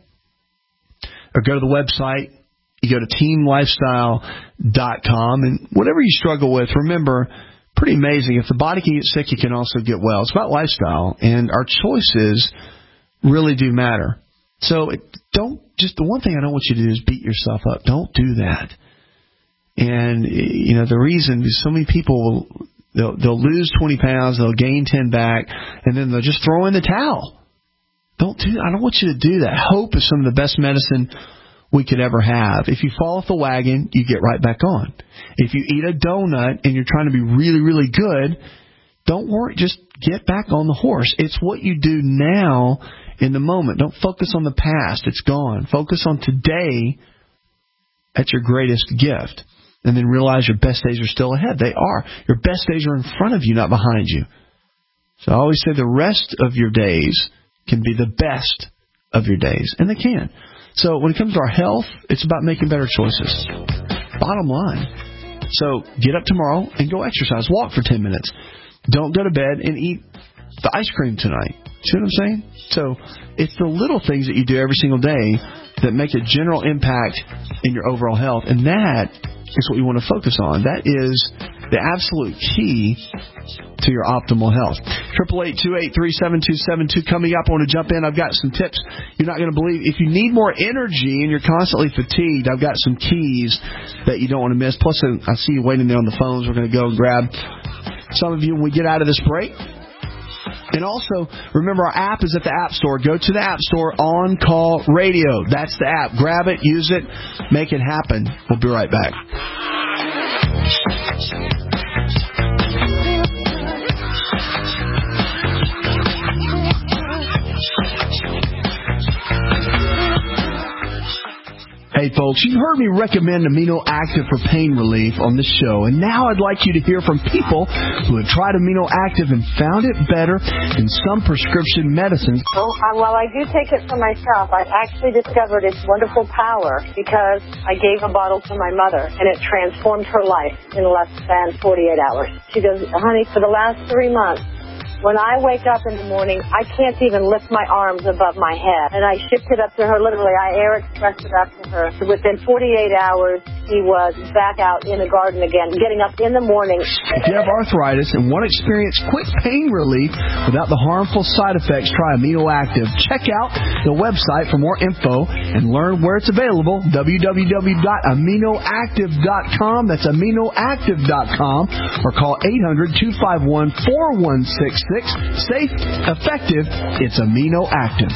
or go to the website. You go to team lifestyle dot com, and whatever you struggle with, remember, pretty amazing. If the body can get sick, it can also get well. It's about lifestyle, and our choices really do matter. So it, don't just the one thing I don't want you to do is beat yourself up. Don't do that. And, you know, the reason is so many people, will they'll, they'll lose twenty pounds, they'll gain ten back, and then they'll just throw in the towel. Don't do I don't want you to do that. Hope is some of the best medicine we could ever have. If you fall off the wagon, you get right back on. If you eat a donut and you're trying to be really, really good, don't worry. Just get back on the horse. It's what you do now in the moment. Don't focus on the past. It's gone. Focus on today. That's your greatest gift. And then realize your best days are still ahead. They are. Your best days are in front of you, not behind you. So I always say the rest of your days can be the best of your days. And they can. So when it comes to our health, it's about making better choices. Bottom line. So get up tomorrow and go exercise. Walk for ten minutes. Don't go to bed and eat the ice cream tonight. See what I'm saying? So it's the little things that you do every single day that make a general impact in your overall health. And that is what you want to focus on. That is the absolute key to your optimal health. Triple eight two eight three seven two seven two. Coming up, I want to jump in. I've got some tips you're not going to believe. If you need more energy and you're constantly fatigued, I've got some keys that you don't want to miss. Plus, I see you waiting there on the phones. We're going to go and grab some of you when we get out of this break. And also, remember, our app is at the App Store. Go to the App Store, On Call Radio. That's the app. Grab it, use it, make it happen. We'll be right back. Hey folks, you've heard me recommend Amino Active for pain relief on this show, and now I'd like you to hear from people who have tried Amino Active and found it better than some prescription medicines. Well, uh, while I do take it for myself, I've actually discovered its wonderful power because I gave a bottle to my mother, and it transformed her life in less than forty-eight hours. She goes, honey, for the last three months, when I wake up in the morning, I can't even lift my arms above my head. And I shipped it up to her, literally. I air expressed it up to her. So within forty-eight hours, she was back out in the garden again, getting up in the morning. If you have arthritis and want to experience quick pain relief without the harmful side effects, try Amino Active. Check out the website for more info and learn where it's available, w w w dot amino active dot com. That's amino active dot com. Or call eight hundred two five one four one six six. Safe, effective, it's Amino Active.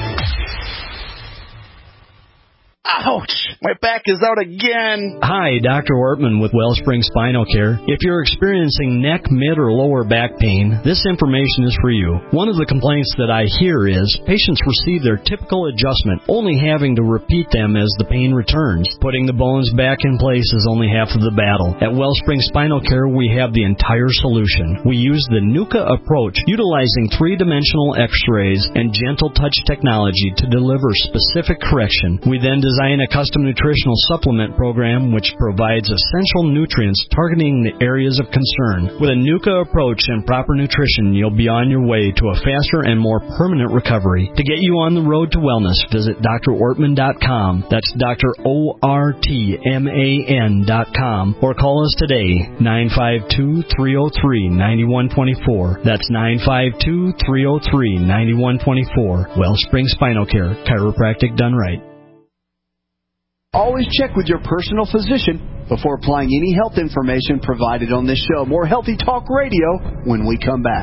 Ouch! My back is out again. Hi, Doctor Ortman with Wellspring Spinal Care. If you're experiencing neck, mid, or lower back pain, this information is for you. One of the complaints that I hear is patients receive their typical adjustment, only having to repeat them as the pain returns. Putting the bones back in place is only half of the battle. At Wellspring Spinal Care, we have the entire solution. We use the NUCA approach, utilizing three-dimensional x-rays and gentle touch technology to deliver specific correction. We then design a custom nutritional supplement program which provides essential nutrients targeting the areas of concern. With a NUCA approach and proper nutrition, you'll be on your way to a faster and more permanent recovery. To get you on the road to wellness, visit D R ortman dot com. That's Doctor O R T M A N dot com. Or call us today, nine five two, three oh three, nine one two four. That's nine five two, three oh three, nine one two four. Wellspring Spinal Care, chiropractic done right. Always check with your personal physician before applying any health information provided on this show. More Healthy Talk Radio when we come back.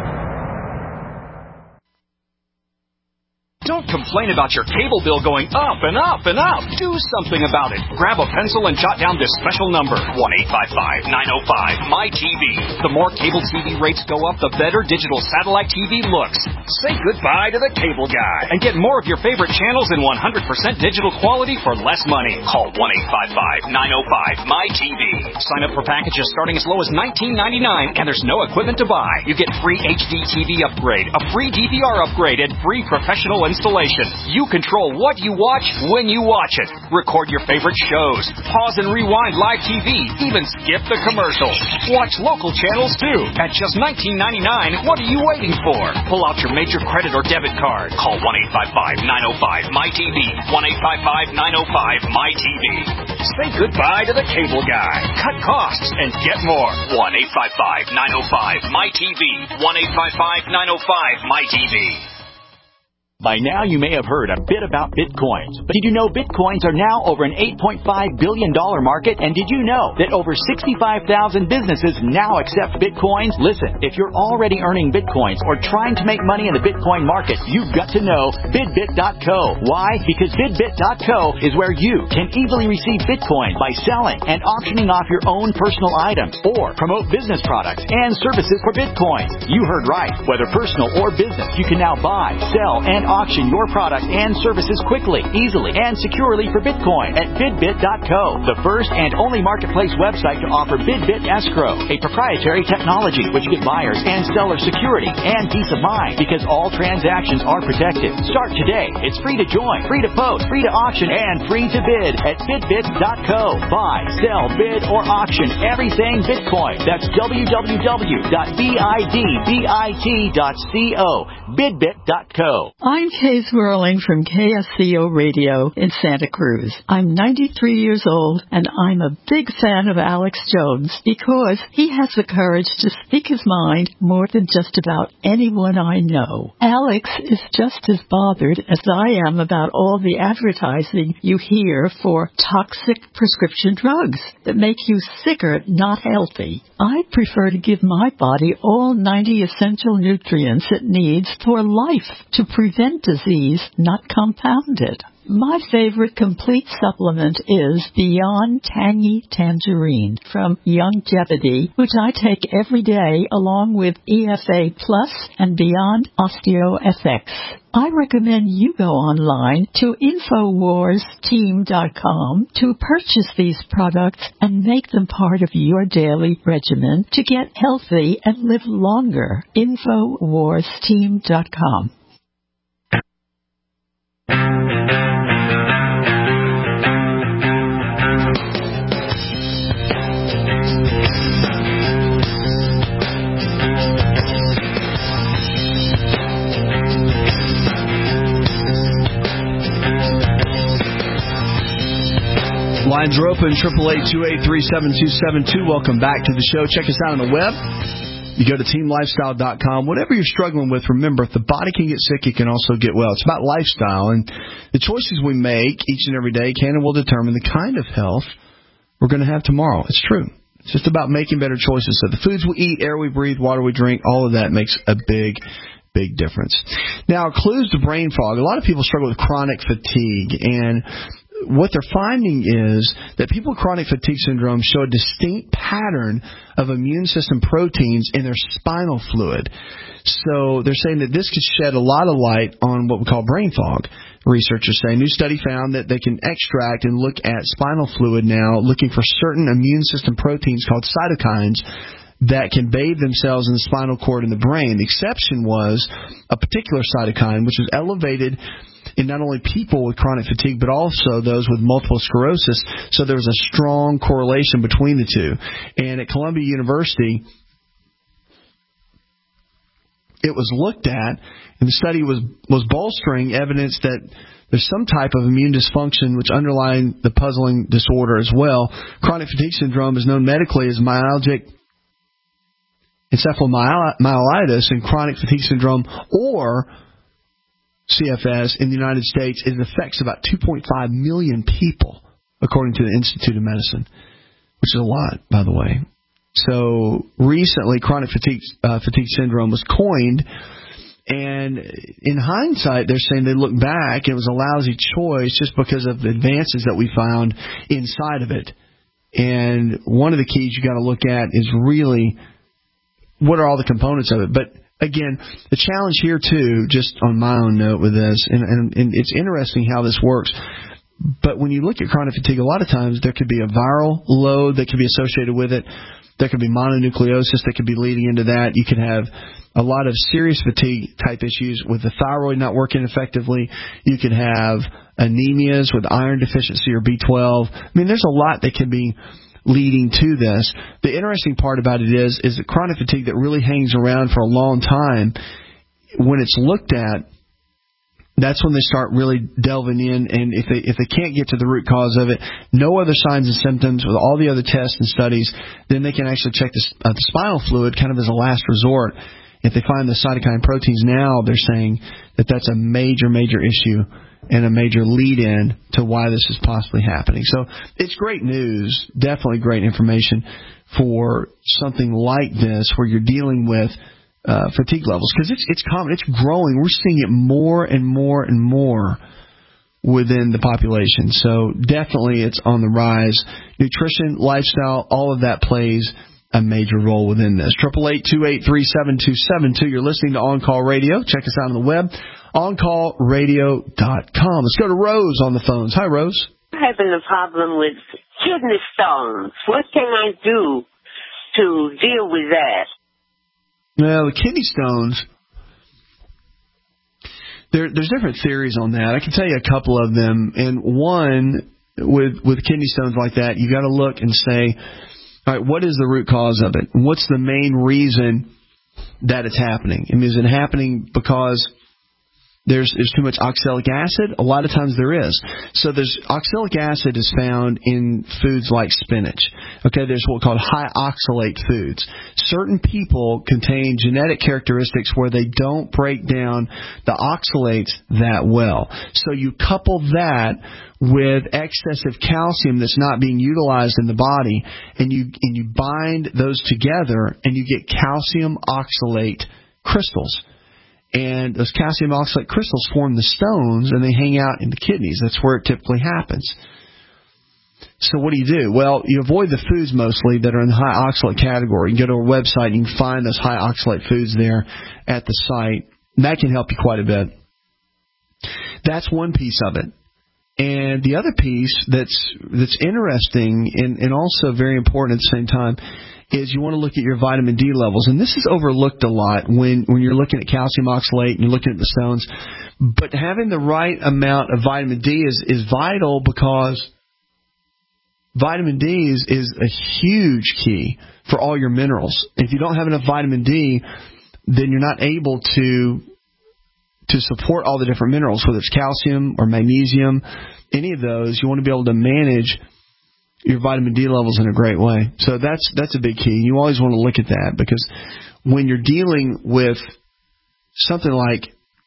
Don't complain about your cable bill going up and up and up. Do something about it. Grab a pencil and jot down this special number, one eight five five, nine oh five, M Y T V. The more cable T V rates go up, the better digital satellite T V looks. Say goodbye to the cable guy and get more of your favorite channels in one hundred percent digital quality for less money. Call one eight five five, nine oh five, M Y T V. Sign up for packages starting as low as nineteen ninety-nine, and there's no equipment to buy. You get free H D T V upgrade, a free D V R upgrade, and free professional installation. You control what you watch when you watch it. Record your favorite shows. Pause and rewind live T V. Even skip the commercials. Watch local channels too. At just nineteen ninety-nine, what are you waiting for? Pull out your major credit or debit card. Call one eight five five, nine oh five, M Y T V. one eight five five, nine oh five, M Y T V. Say goodbye to the cable guy. Cut costs and get more. one eight five five, nine oh five, M Y T V. one eight five five, nine oh five, M Y T V. By now, you may have heard a bit about Bitcoins. But did you know Bitcoins are now over an eight point five billion dollars market? And did you know that over sixty-five thousand businesses now accept Bitcoins? Listen, if you're already earning Bitcoins or trying to make money in the Bitcoin market, you've got to know Bidbit dot co. Why? Because Bidbit dot co is where you can easily receive Bitcoin by selling and auctioning off your own personal items or promote business products and services for Bitcoins. You heard right. Whether personal or business, you can now buy, sell, and auction your product and services quickly, easily, and securely for Bitcoin at Bidbit dot co, the first and only marketplace website to offer Bidbit Escrow, a proprietary technology which gives buyers and sellers security and peace of mind because all transactions are protected. Start today. It's free to join, free to post, free to auction, and free to bid at Bidbit dot co. Buy, sell, bid, or auction everything Bitcoin. That's w w w dot bidbit dot co. Bidbit dot co. I I'm Kay Swirling from K S C O Radio in Santa Cruz. I'm ninety-three years old, and I'm a big fan of Alex Jones because he has the courage to speak his mind more than just about anyone I know. Alex is just as bothered as I am about all the advertising you hear for toxic prescription drugs that make you sicker, not healthy. I prefer to give my body all ninety essential nutrients it needs for life to prevent disease, not compound it. My favorite complete supplement is Beyond Tangy Tangerine from Youngevity, which I take every day along with E F A Plus and Beyond OsteoFX. I recommend you go online to Infowars Team dot com to purchase these products and make them part of your daily regimen to get healthy and live longer. Infowars Team dot com. Lines are open, eight eight eight, two eight three, seven two seven two. Welcome back to the show. Check us out on the web. You go to team lifestyle dot com. Whatever you're struggling with, remember, if the body can get sick, it can also get well. It's about lifestyle, and the choices we make each and every day can and will determine the kind of health we're going to have tomorrow. It's true. It's just about making better choices. So the foods we eat, air we breathe, water we drink, all of that makes a big Big difference. Now, clues to brain fog. A lot of people struggle with chronic fatigue, and what they're finding is that people with chronic fatigue syndrome show a distinct pattern of immune system proteins in their spinal fluid. So they're saying that this could shed a lot of light on what we call brain fog. Researchers say a new study found that they can extract and look at spinal fluid now, looking for certain immune system proteins called cytokines that can bathe themselves in the spinal cord in the brain. The exception was a particular cytokine, which was elevated in not only people with chronic fatigue, but also those with multiple sclerosis. So there was a strong correlation between the two. And at Columbia University, it was looked at, and the study was, was bolstering evidence that there's some type of immune dysfunction which underlying the puzzling disorder as well. Chronic fatigue syndrome is known medically as myalgic encephalomyelitis, and chronic fatigue syndrome, or C F S, in the United States, it affects about two point five million people, according to the Institute of Medicine, which is a lot, by the way. So recently, chronic fatigue, uh, fatigue syndrome was coined, and in hindsight, they're saying they look back, and it was a lousy choice just because of the advances that we found inside of it. And one of the keys you got to look at is really what are all the components of it. But again, the challenge here, too, just on my own note with this, and, and, and it's interesting how this works, but when you look at chronic fatigue, a lot of times there could be a viral load that could be associated with it. There could be mononucleosis that could be leading into that. You could have a lot of serious fatigue-type issues with the thyroid not working effectively. You could have anemias with iron deficiency or B twelve. I mean, there's a lot that can be leading to this. The interesting part about it is, is that chronic fatigue that really hangs around for a long time, when it's looked at, that's when they start really delving in, and if they if they can't get to the root cause of it, no other signs and symptoms with all the other tests and studies, then they can actually check the, uh, the spinal fluid kind of as a last resort. If they find the cytokine proteins now, they're saying that that's a major, major issue and a major lead-in to why this is possibly happening. So it's great news, definitely great information for something like this where you're dealing with uh, fatigue levels, because it's it's common, it's growing. We're seeing it more and more and more within the population. So definitely it's on the rise. Nutrition, lifestyle, all of that plays a major role within this. eight eight eight, two eight three, seven two seven two. You're listening to On Call Radio. Check us out on the web, on call radio dot com. Let's go to Rose on the phones. Hi, Rose. I'm having a problem with kidney stones. What can I do to deal with that? Well, the kidney stones, there, there's different theories on that. I can tell you a couple of them. And one, with with kidney stones like that, you got to look and say, all right, what is the root cause of it? What's the main reason that it's happening? I mean, is it happening because there's, there's too much oxalic acid. A lot of times there is. So there's oxalic acid is found in foods like spinach. Okay, there's what's called high oxalate foods. Certain people contain genetic characteristics where they don't break down the oxalates that well. So you couple that with excessive calcium that's not being utilized in the body, and you and you bind those together, and you get calcium oxalate crystals. And those calcium oxalate crystals form the stones, and they hang out in the kidneys. That's where it typically happens. So what do you do? Well, you avoid the foods mostly that are in the high oxalate category. You can go to our website, and you can find those high oxalate foods there at the site. And that can help you quite a bit. That's one piece of it. And the other piece that's that's interesting and, and also very important at the same time is you want to look at your vitamin D levels. And this is overlooked a lot when, when you're looking at calcium oxalate and you're looking at the stones. But having the right amount of vitamin D is, is vital, because vitamin D is, is a huge key for all your minerals. If you don't have enough vitamin D, then you're not able to to support all the different minerals, whether it's calcium or magnesium, any of those. You want to be able to manage your vitamin D levels in a great way. So that's that's a big key. You always want to look at that, because when you're dealing with something like,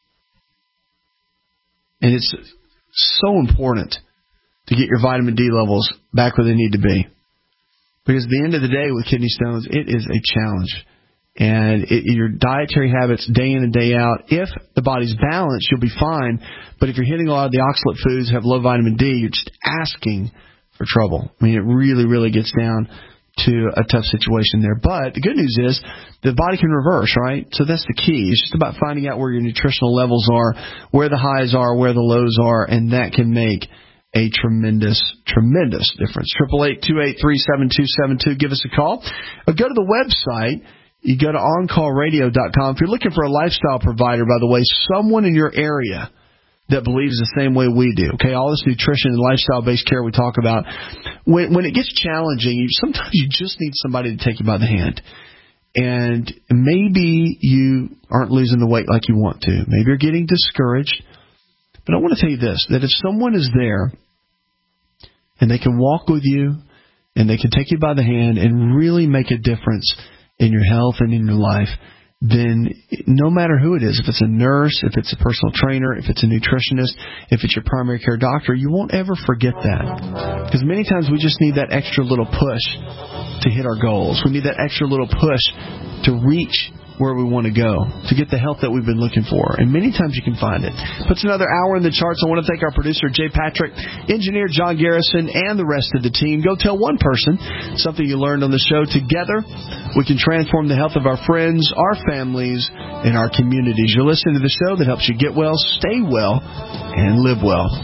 and it's so important to get your vitamin D levels back where they need to be, because at the end of the day with kidney stones, it is a challenge. And it, your dietary habits day in and day out, if the body's balanced, you'll be fine. But if you're hitting a lot of the oxalate foods, have low vitamin D, you're just asking for trouble. I mean, it really, really gets down to a tough situation there. But the good news is the body can reverse, right? So that's the key. It's just about finding out where your nutritional levels are, where the highs are, where the lows are, and that can make a tremendous, tremendous difference. Triple eight two eight three seven two seven two. Give us a call. Or go to the website. You go to on call radio dot com. If you're looking for a lifestyle provider, by the way, someone in your area that believes the same way we do. Okay, all this nutrition and lifestyle-based care we talk about. When when it gets challenging, you, sometimes you just need somebody to take you by the hand. And maybe you aren't losing the weight like you want to. Maybe you're getting discouraged. But I want to tell you this, that if someone is there and they can walk with you and they can take you by the hand and really make a difference in your health and in your life, then no matter who it is, if it's a nurse, if it's a personal trainer, if it's a nutritionist, if it's your primary care doctor, you won't ever forget that. Because many times we just need that extra little push to hit our goals. We need that extra little push to reach where we want to go, to get the help that we've been looking for. And many times you can find it. Puts another hour in the charts. I want to thank our producer, Jay Patrick, engineer John Garrison, and the rest of the team. Go tell one person something you learned on the show. Together, we can transform the health of our friends, our families, and our communities. You're listening to the show that helps you get well, stay well, and live well.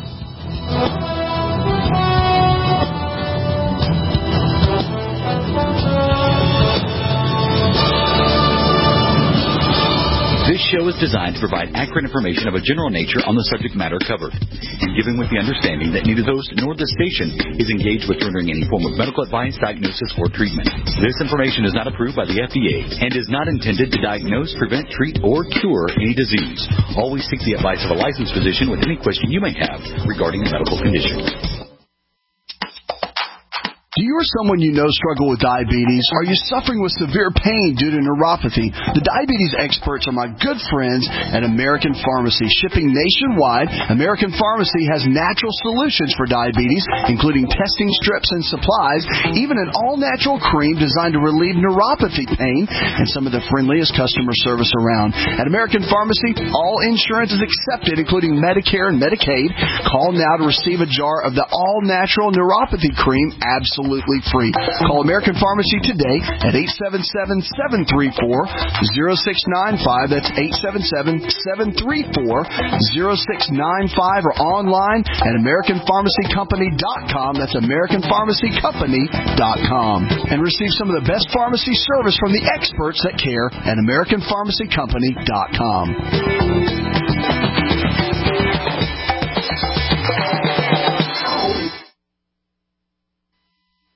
This show is designed to provide accurate information of a general nature on the subject matter covered, and given with the understanding that neither the host nor the station is engaged with rendering any form of medical advice, diagnosis, or treatment. This information is not approved by the F D A and is not intended to diagnose, prevent, treat, or cure any disease. Always seek the advice of a licensed physician with any question you may have regarding a medical condition. Do you or someone you know struggle with diabetes? Are you suffering with severe pain due to neuropathy? The diabetes experts are my good friends at American Pharmacy. Shipping nationwide, American Pharmacy has natural solutions for diabetes, including testing strips and supplies, even an all-natural cream designed to relieve neuropathy pain, and some of the friendliest customer service around. At American Pharmacy, all insurance is accepted, including Medicare and Medicaid. Call now to receive a jar of the all-natural neuropathy cream absolutely free. Call American Pharmacy today at eight seven seven, seven three four, zero six nine five. That's eight seven seven, seven three four, zero six nine five, or online at American Pharmacy Company dot com. That's American Pharmacy Company dot com. And receive some of the best pharmacy service from the experts that care at American Pharmacy Company dot com.